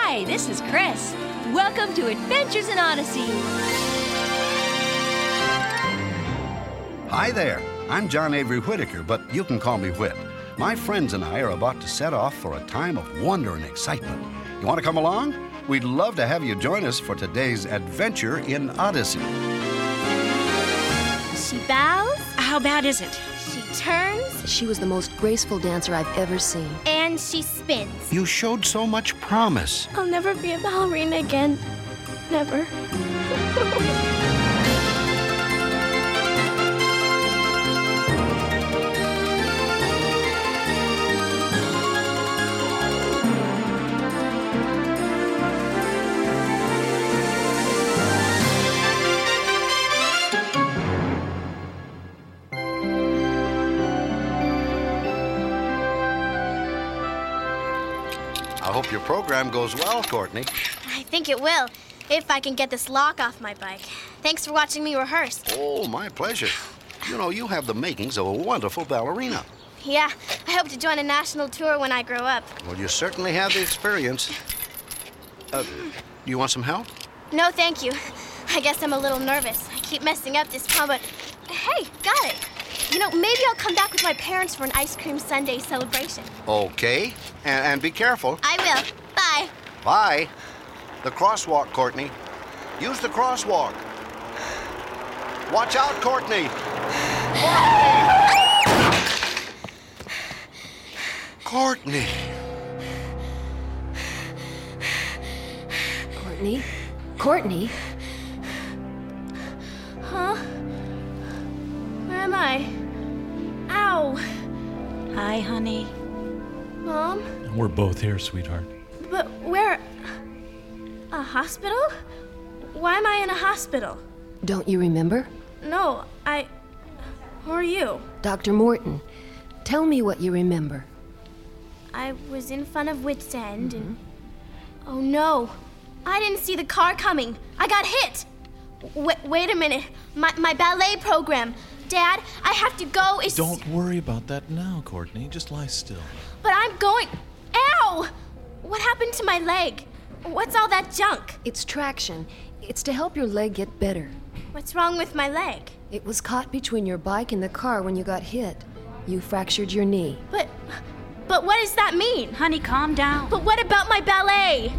Hi, this is Chris. Welcome to Adventures in Odyssey. Hi there. I'm John Avery Whitaker, but you can call me Whit. My friends and I are about to set off for a time of wonder and excitement. You want to come along? We'd love to have you join us for today's Adventure in Odyssey. She bows. How bad is it? She turns. She was the most graceful dancer I've ever seen. And she spins. You showed so much promise. I'll never be a ballerina again. Never. I hope your program goes well, Courtney. I think it will, if I can get this lock off my bike. Thanks for watching me rehearse. Oh, my pleasure. You know, you have the makings of a wonderful ballerina. Yeah, I hope to join a national tour when I grow up. Well, you certainly have the experience. You want some help? No, thank you. I guess I'm a little nervous. I keep messing up this time, but hey, got it. You know, maybe I'll come back with my parents for an ice cream sundae celebration. Okay. And be careful. I will. Bye. Bye. The crosswalk, Courtney. Use the crosswalk. Watch out, Courtney. Courtney. Courtney? Courtney? Huh? Where am I? Ow. Hi, honey. Mom? We're both here, sweetheart. But where? A hospital? Why am I in a hospital? Don't you remember? No, Who are you? Dr. Morton. Tell me what you remember. I was in front of Wits End and... Oh no! I didn't see the car coming! I got hit! Wait a minute. My ballet program. Dad, I have to go. Don't worry about that now, Courtney. Just lie still. But I'm going... Ow! What happened to my leg? What's all that junk? It's traction. It's to help your leg get better. What's wrong with my leg? It was caught between your bike and the car when you got hit. You fractured your knee. But what does that mean? Honey, calm down. But what about my ballet?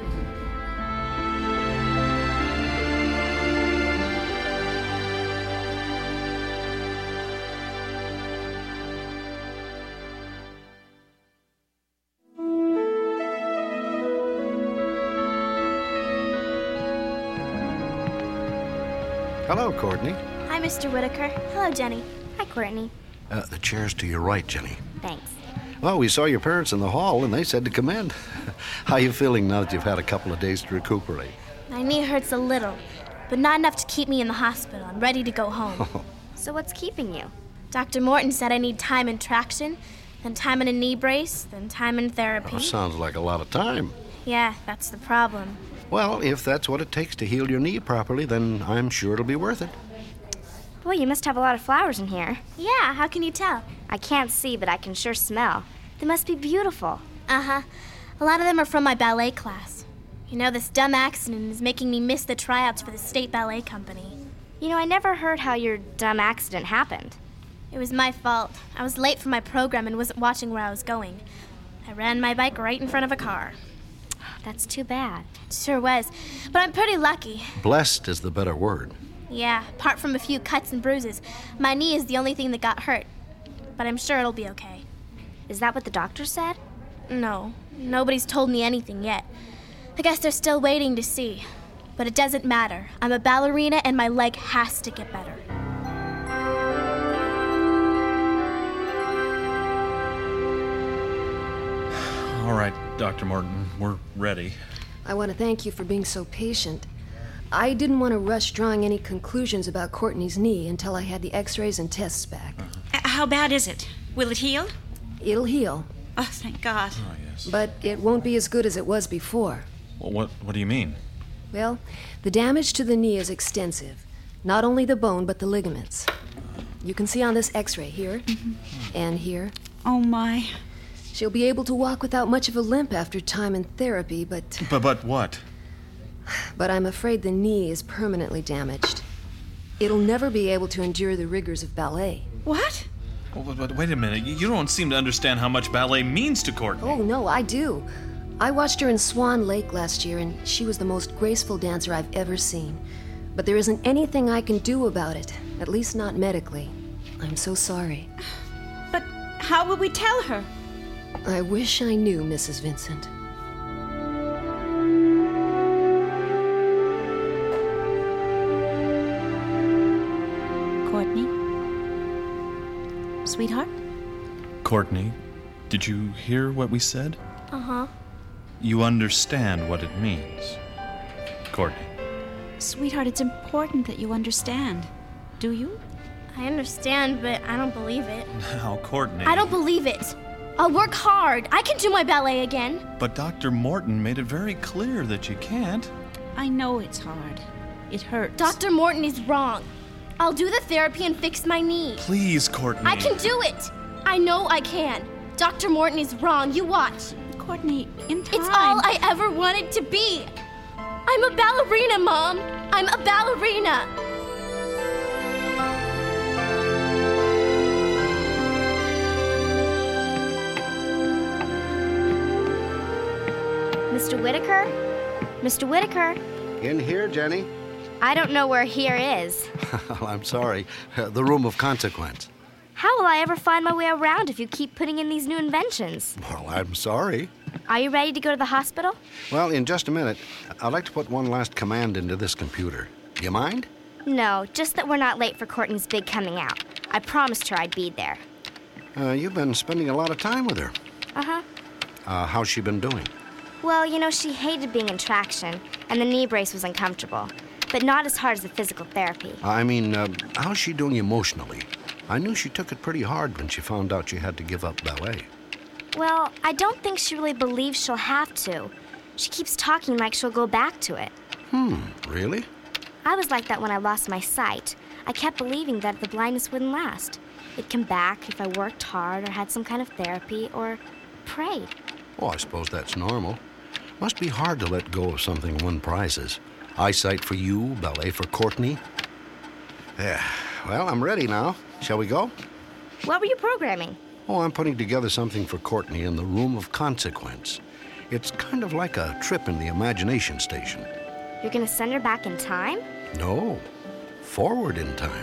Hello, Courtney. Hi, Mr. Whitaker. Hello, Jenny. Hi, Courtney. The chair's to your right, Jenny. Thanks. Well, we saw your parents in the hall, and they said to come in. How you feeling now that you've had a couple of days to recuperate? My knee hurts a little, but not enough to keep me in the hospital. I'm ready to go home. So what's keeping you? Dr. Morton said I need time in traction, then time in a knee brace, then time in therapy. Oh, sounds like a lot of time. Yeah, that's the problem. Well, if that's what it takes to heal your knee properly, then I'm sure it'll be worth it. Boy, you must have a lot of flowers in here. Yeah, how can you tell? I can't see, but I can sure smell. They must be beautiful. Uh-huh. A lot of them are from my ballet class. You know, this dumb accident is making me miss the tryouts for the State Ballet Company. You know, I never heard how your dumb accident happened. It was my fault. I was late for my program and wasn't watching where I was going. I ran my bike right in front of a car. That's too bad. It sure was. But I'm pretty lucky. Blessed is the better word. Yeah, apart from a few cuts and bruises, my knee is the only thing that got hurt. But I'm sure it'll be okay. Is that what the doctor said? No, nobody's told me anything yet. I guess they're still waiting to see. But it doesn't matter. I'm a ballerina and my leg has to get better. All right, Dr. Morton, we're ready. I want to thank you for being so patient. I didn't want to rush drawing any conclusions about Courtney's knee until I had the x-rays and tests back. How bad is it? Will it heal? It'll heal, Oh, thank God. Oh, yes. but it won't be as good as it was before. Well, what do you mean? Well, the damage to the knee is extensive. Not only the bone, but the ligaments. You can see on this x-ray here and here. Oh, my. She'll be able to walk without much of a limp after time in therapy, but... But what? But I'm afraid the knee is permanently damaged. It'll never be able to endure the rigors of ballet. What? Oh, but wait a minute. You don't seem to understand how much ballet means to Courtney. Oh, no, I do. I watched her in Swan Lake last year, and she was the most graceful dancer I've ever seen. But there isn't anything I can do about it, at least not medically. I'm so sorry. But how will we tell her? I wish I knew, Mrs. Vincent. Courtney? Sweetheart? Courtney, did you hear what we said? Uh-huh. You understand what it means. Courtney. Sweetheart, it's important that you understand. Do you? I understand, but I don't believe it. Now, Courtney. I don't believe it. I'll work hard. I can do my ballet again. But Dr. Morton made it very clear that you can't. I know it's hard. It hurts. Dr. Morton is wrong. I'll do the therapy and fix my knee. Please, Courtney. I can do it. I know I can. Dr. Morton is wrong. You watch. Courtney, in time... It's all I ever wanted to be. I'm a ballerina, Mom. I'm a ballerina. Mr. Whitaker? Mr. Whitaker? In here, Jenny? I don't know where here is. I'm sorry. The room of consequence. How will I ever find my way around if you keep putting in these new inventions? Well, I'm sorry. Are you ready to go to the hospital? Well, in just a minute, I'd like to put one last command into this computer. You mind? No, just that we're not late for Courtney's big coming out. I promised her I'd be there. You've been spending a lot of time with her. Uh-huh. How's she been doing? Well, you know, she hated being in traction, and the knee brace was uncomfortable. But not as hard as the physical therapy. I mean, how's she doing emotionally? I knew she took it pretty hard when she found out she had to give up ballet. Well, I don't think she really believes she'll have to. She keeps talking like she'll go back to it. Really? I was like that when I lost my sight. I kept believing that the blindness wouldn't last. It'd come back if I worked hard or had some kind of therapy or prayed. Oh, I suppose that's normal. Must be hard to let go of something one prizes. Eyesight for you, ballet for Courtney. Yeah, well, I'm ready now. Shall we go? What were you programming? Oh, I'm putting together something for Courtney in the room of consequence. It's kind of like a trip in the imagination station. You're gonna send her back in time? No, forward in time.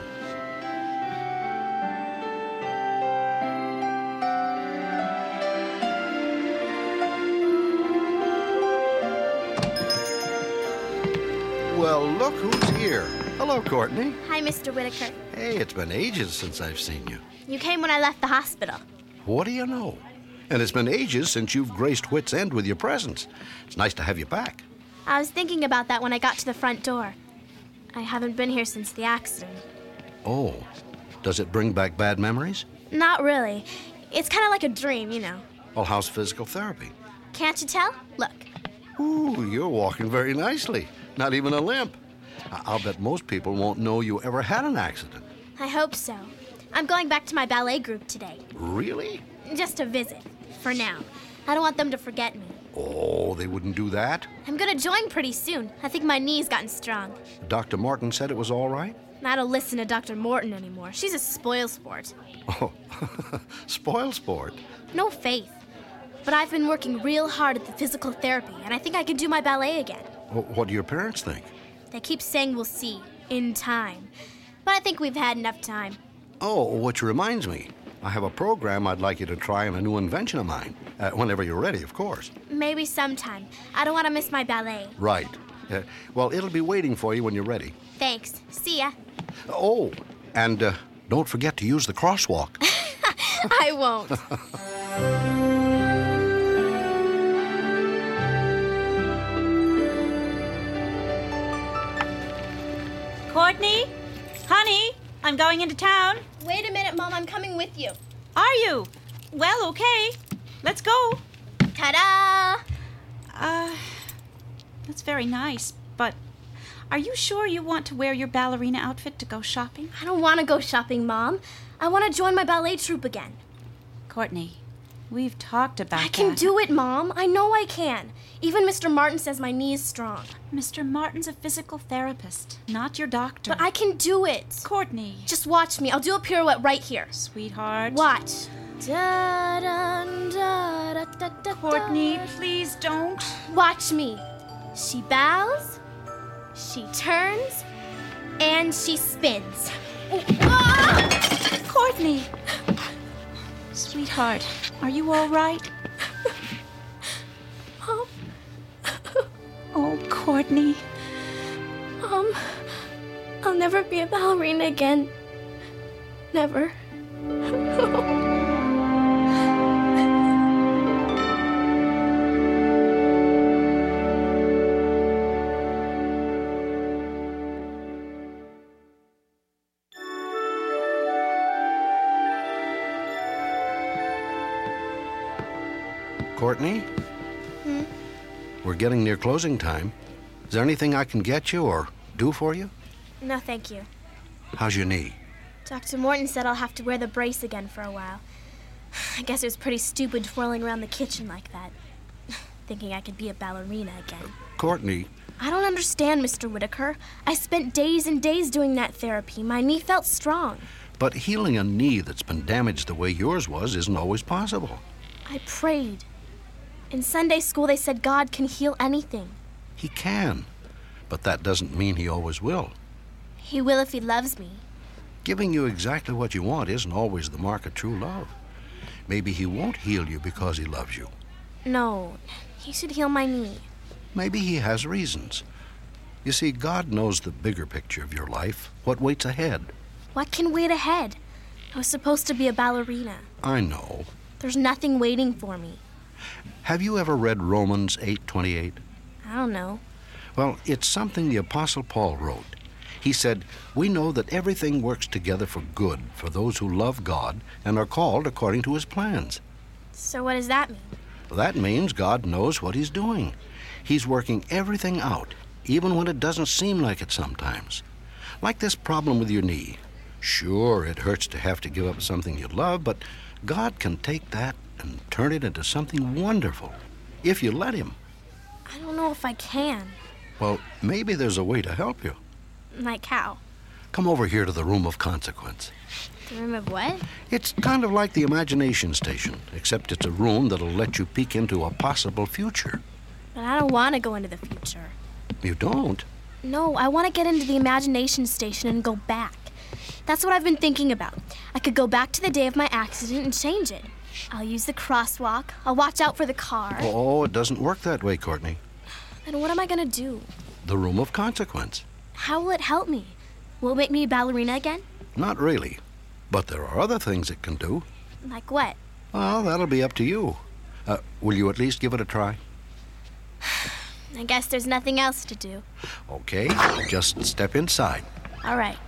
Well, look who's here. Hello, Courtney. Hi, Mr. Whitaker. Hey, it's been ages since I've seen you. You came when I left the hospital. What do you know? And it's been ages since you've graced Wits End with your presence. It's nice to have you back. I was thinking about that when I got to the front door. I haven't been here since the accident. Oh, does it bring back bad memories? Not really. It's kind of like a dream, you know. Well, how's physical therapy? Can't you tell? Look. Ooh, you're walking very nicely. Not even a limp. I'll bet most people won't know you ever had an accident. I hope so. I'm going back to my ballet group today. Really? Just to visit, for now. I don't want them to forget me. Oh, they wouldn't do that. I'm gonna join pretty soon. I think my knee's gotten strong. Dr. Morton said it was all right? I don't listen to Dr. Morton anymore. She's a spoilsport. Oh, spoil sport. No faith. But I've been working real hard at the physical therapy, and I think I can do my ballet again. What do your parents think? They keep saying we'll see, in time. But I think we've had enough time. Oh, which reminds me. I have a program I'd like you to try on a new invention of mine. Whenever you're ready, of course. Maybe sometime. I don't want to miss my ballet. Right. Well, it'll be waiting for you when you're ready. Thanks. See ya. Oh, and don't forget to use the crosswalk. I won't. Courtney? Honey? I'm going into town. Wait a minute, Mom. I'm coming with you. Are you? Well, okay. Let's go. Ta-da! That's very nice, but are you sure you want to wear your ballerina outfit to go shopping? I don't want to go shopping, Mom. I want to join my ballet troupe again. Courtney, We've talked about that. I can do it, Mom. I know I can. Even Mr. Martin says my knee is strong. Mr. Martin's a physical therapist, not your doctor. But I can do it. Courtney. Just watch me. I'll do a pirouette right here. Sweetheart. Watch. Da, da, da, da, da, da, Courtney, please don't. Watch me. She bows, she turns, and she spins. Ah! Courtney! Sweetheart, are you all right? Mom. Oh, Courtney. I'll never be a ballerina again. Never. Courtney? We're getting near closing time. Is there anything I can get you or do for you? No, thank you. How's your knee? Dr. Morton said I'll have to wear the brace again for a while. I guess it was pretty stupid twirling around the kitchen like that. Thinking I could be a ballerina again. Courtney. I don't understand, Mr. Whitaker. I spent days and days doing that therapy. My knee felt strong. But healing a knee that's been damaged the way yours was isn't always possible. I prayed. In Sunday school, they said God can heal anything. He can, but that doesn't mean he always will. He will if he loves me. Giving you exactly what you want isn't always the mark of true love. Maybe he won't heal you because he loves you. No, he should heal my knee. Maybe he has reasons. You see, God knows the bigger picture of your life, what waits ahead. What can wait ahead? I was supposed to be a ballerina. I know. There's nothing waiting for me. Have you ever read Romans 8:28? I don't know. Well, it's something the Apostle Paul wrote. He said, "We know that everything works together for good for those who love God and are called according to his plans." So what does that mean? That means God knows what he's doing. He's working everything out, even when it doesn't seem like it sometimes. Like this problem with your knee. Sure, it hurts to have to give up something you love, but God can take that and turn it into something wonderful, if you let him. I don't know if I can. Well, maybe there's a way to help you. Like how? Come over here to the room of consequence. The room of what? It's kind of like the imagination station, except it's a room that'll let you peek into a possible future. But I don't want to go into the future. You don't? No, I want to get into the imagination station and go back. That's what I've been thinking about. I could go back to the day of my accident and change it. I'll use the crosswalk. I'll watch out for the car. Oh, it doesn't work that way, Courtney. Then what am I going to do? The room of consequence. How will it help me? Will it make me a ballerina again? Not really. But there are other things it can do. Like what? Well, that'll be up to you. Will you at least give it a try? I guess there's nothing else to do. Okay, just step inside. All right.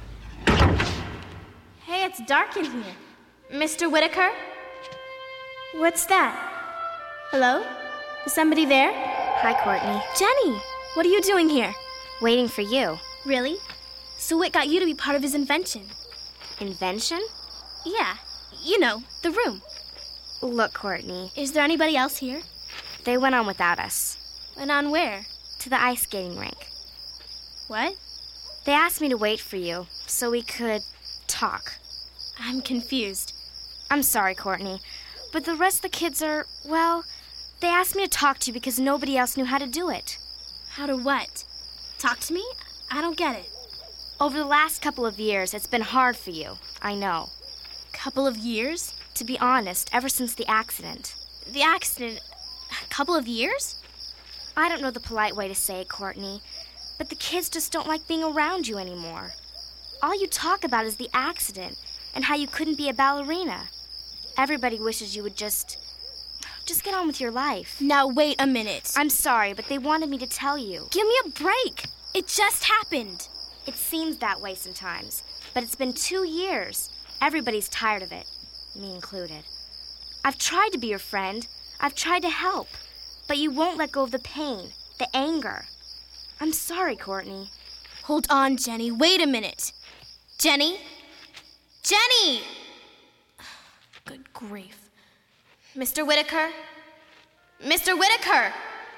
Hey, it's dark in here. Mr. Whitaker? What's that? Hello? Is somebody there? Hi, Courtney. Jenny, what are you doing here? Waiting for you. Really? So what got you to be part of his invention? Invention? Yeah, you know, the room. Look, Courtney, Is there anybody else here? they went on without us. Went on where? To the ice skating rink. What? They asked me to wait for you so we could talk. I'm confused. I'm sorry, Courtney, but the rest of the kids are, well, they asked me to talk to you because nobody else knew how to do it. How to what? Talk to me? I don't get it. Over the last couple of years, it's been hard for you. I know. Couple of years? To be honest, ever since the accident. The accident? A couple of years? I don't know the polite way to say it, Courtney, but the kids just don't like being around you anymore. All you talk about is the accident and how you couldn't be a ballerina. Everybody wishes you would just get on with your life. Now wait a minute. I'm sorry, but they wanted me to tell you. Give me a break. It just happened. It seems that way sometimes, but it's been 2 years. Everybody's tired of it, me included. I've tried to be your friend. I've tried to help, but you won't let go of the pain, the anger. I'm sorry, Courtney. Hold on, Jenny. Wait a minute. Jenny? Jenny! Good grief. Mr. Whitaker? Mr. Whitaker!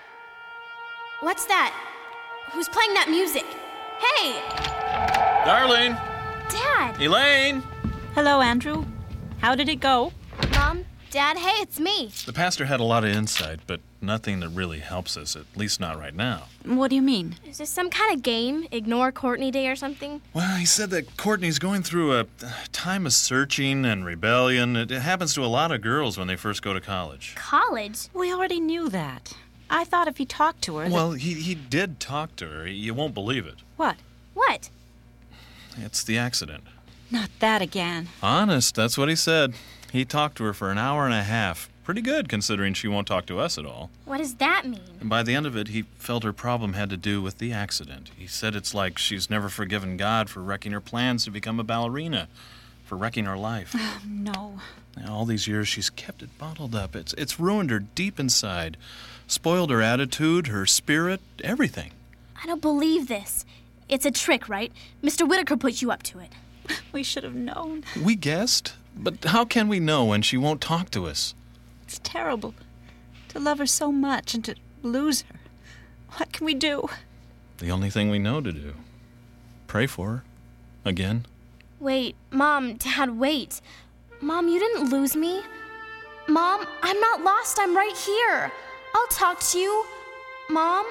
What's that? Who's playing that music? Hey! Darling! Dad! Elaine! Hello, Andrew. How did it go? Mom? Dad? Hey, it's me. The pastor had a lot of insight, but nothing that really helps us, at least not right now. What do you mean? Is this some kind of game? Ignore Courtney Day or something? Well, he said that Courtney's going through a time of searching and rebellion. It happens to a lot of girls when they first go to college. College? We already knew that. I thought if he talked to her... Well, he did talk to her. You won't believe it. What? What? It's the accident. Not that again. Honest, that's what he said. He talked to her for an hour and a half. Pretty good, considering she won't talk to us at all. What does that mean? And by the end of it, he felt her problem had to do with the accident. He said it's like she's never forgiven God for wrecking her plans to become a ballerina, for wrecking her life. No. All these years, she's kept it bottled up. It's ruined her deep inside, spoiled her attitude, her spirit, everything. I don't believe this. It's a trick, right? Mr. Whitaker put you up to it. We should have known. We guessed, but how can we know when she won't talk to us? It's terrible to love her so much and to lose her. What can we do? The only thing we know to do. Pray for her. Again. Wait, Mom, Dad, wait. Mom, you didn't lose me. Mom, I'm not lost. I'm right here. I'll talk to you. Mom?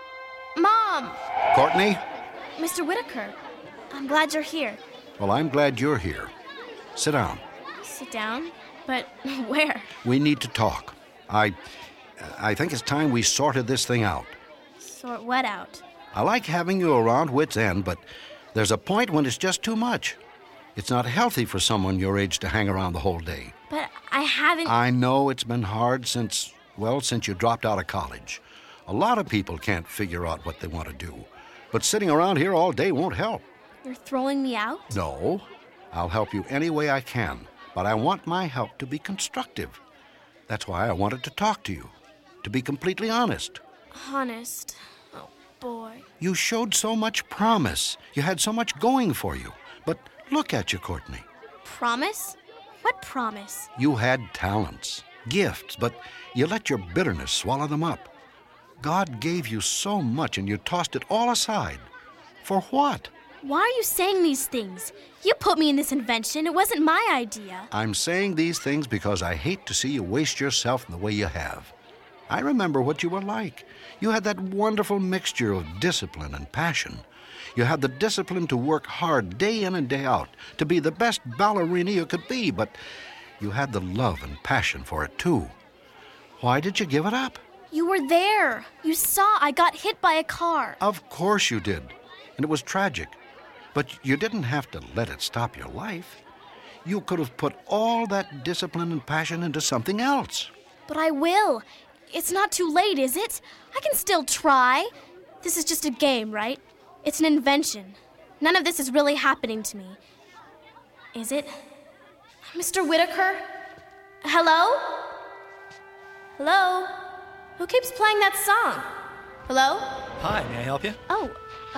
Mom! Courtney? Mr. Whitaker, I'm glad you're here. Well, I'm glad you're here. Sit down. Sit down? But where? We need to talk. I think it's time we sorted this thing out. Sort what out? I like having you around wit's end, but there's a point when it's just too much. It's not healthy for someone your age to hang around the whole day. But I haven't... I know it's been hard since you dropped out of college. A lot of people can't figure out what they want to do. But sitting around here all day won't help. You're throwing me out? No. I'll help you any way I can. But I want my help to be constructive. That's why I wanted to talk to you. To be completely honest. Honest? Oh, boy. You showed so much promise. You had so much going for you. But look at you, Courtney. Promise? What promise? You had talents, gifts, but you let your bitterness swallow them up. God gave you so much and you tossed it all aside. For what? Why are you saying these things? You put me in this invention. It wasn't my idea. I'm saying these things because I hate to see you waste yourself in the way you have. I remember what you were like. You had that wonderful mixture of discipline and passion. You had the discipline to work hard day in and day out, to be the best ballerina you could be, but you had the love and passion for it, too. Why did you give it up? You were there. You saw I got hit by a car. Of course you did. And it was tragic. But you didn't have to let it stop your life. You could have put all that discipline and passion into something else. But I will. It's not too late, is it? I can still try. This is just a game, right? It's an invention. None of this is really happening to me. Is it? Mr. Whitaker? Hello? Hello? Who keeps playing that song? Hello? Hi, may I help you? Oh,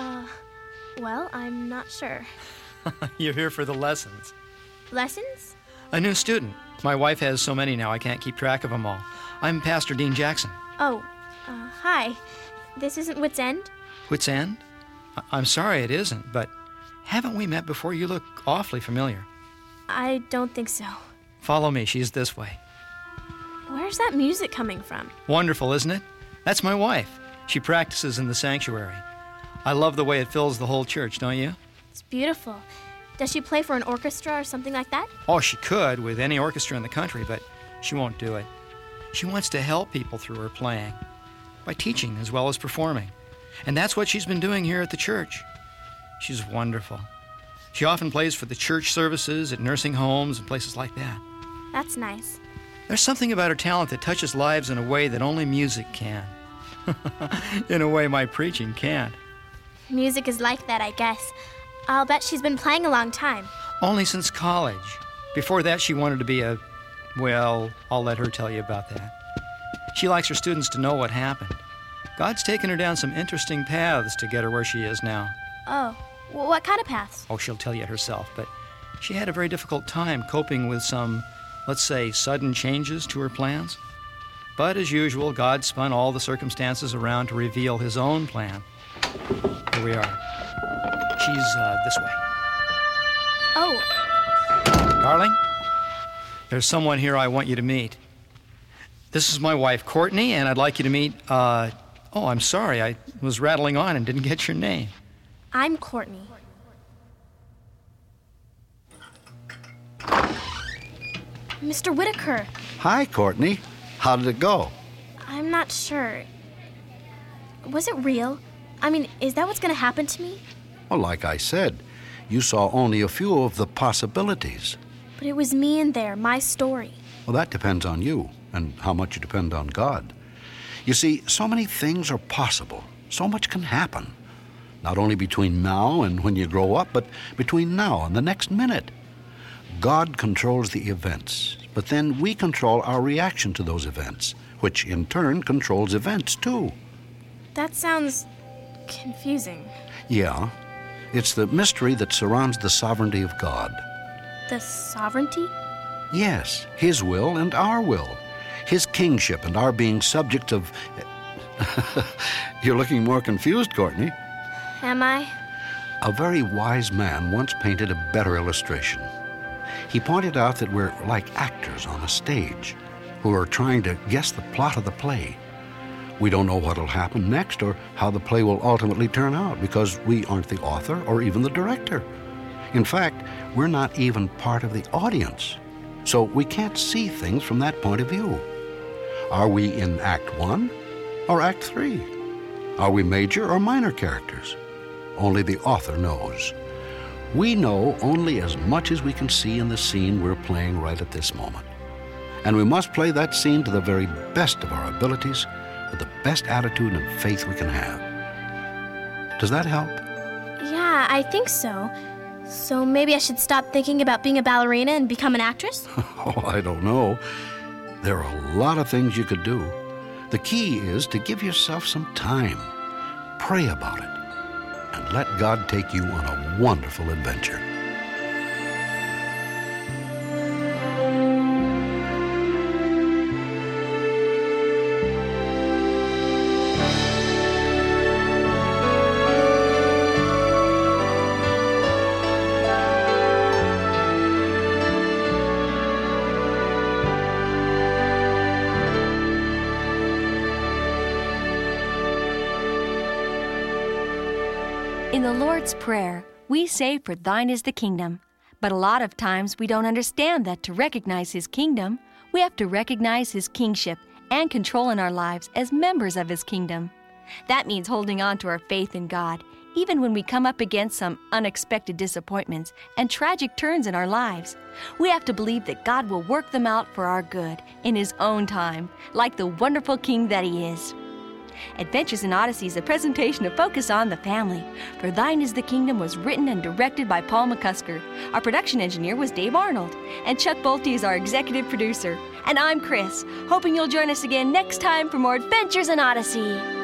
well, I'm not sure. You're here for the lessons. Lessons? A new student. My wife has so many now I can't keep track of them all. I'm Pastor Dean Jackson. Oh, hi. This isn't Wits End? Wits End? I'm sorry it isn't, but haven't we met before? You look awfully familiar. I don't think so. Follow me, she's this way. Where's that music coming from? Wonderful, isn't it? That's my wife. She practices in the sanctuary. I love the way it fills the whole church, don't you? It's beautiful. Does she play for an orchestra or something like that? Oh, she could with any orchestra in the country, but she won't do it. She wants to help people through her playing, by teaching as well as performing. And that's what she's been doing here at the church. She's wonderful. She often plays for the church services at nursing homes and places like that. That's nice. There's something about her talent that touches lives in a way that only music can. In a way my preaching can't. Music is like that, I guess. I'll bet she's been playing a long time. Only since college. Before that, she wanted to be well, I'll let her tell you about that. She likes her students to know what happened. God's taken her down some interesting paths to get her where she is now. Oh, what kind of paths? Oh, she'll tell you herself, but she had a very difficult time coping with some let's say, sudden changes to her plans. But as usual, God spun all the circumstances around to reveal his own plan. Here we are. She's this way. Oh, Darling, there's someone here I want you to meet. This is my wife, Courtney, and I'd like you to meet, oh, I'm sorry, I was rattling on and didn't get your name. I'm Courtney. Mr. Whitaker, Hi, Courtney. How did it go? I'm not sure. Was it real? I mean, is that what's going to happen to me? Well, like I said, you saw only a few of the possibilities. But it was me in there, my story. Well, that depends on you and how much you depend on God. You see, so many things are possible. So much can happen. Not only between now and when you grow up, but between now and the next minute. God controls the events, but then we control our reaction to those events, which in turn controls events too. That sounds confusing. Yeah, it's the mystery that surrounds the sovereignty of God. The sovereignty? Yes, His will and our will. His kingship and our being subject of... You're looking more confused, Courtney. Am I? A very wise man once painted a better illustration. He pointed out that we're like actors on a stage who are trying to guess the plot of the play. We don't know what'll happen next or how the play will ultimately turn out because we aren't the author or even the director. In fact, we're not even part of the audience, so we can't see things from that point of view. Are we in Act 1 or Act 3? Are we major or minor characters? Only the author knows. We know only as much as we can see in the scene we're playing right at this moment. And we must play that scene to the very best of our abilities with the best attitude and faith we can have. Does that help? Yeah, I think so. So maybe I should stop thinking about being a ballerina and become an actress? Oh, I don't know. There are a lot of things you could do. The key is to give yourself some time. Pray about it. And let God take you on a wonderful adventure. In the Lord's Prayer, we say, "For thine is the kingdom." But a lot of times we don't understand that to recognize His kingdom, we have to recognize His kingship and control in our lives as members of His kingdom. That means holding on to our faith in God, even when we come up against some unexpected disappointments and tragic turns in our lives. We have to believe that God will work them out for our good in His own time, like the wonderful King that He is. Adventures in Odyssey is a presentation of Focus on the Family. For Thine is the Kingdom was written and directed by Paul McCusker. Our production engineer was Dave Arnold. And Chuck Bolte is our executive producer. And I'm Chris, hoping you'll join us again next time for more Adventures in Odyssey.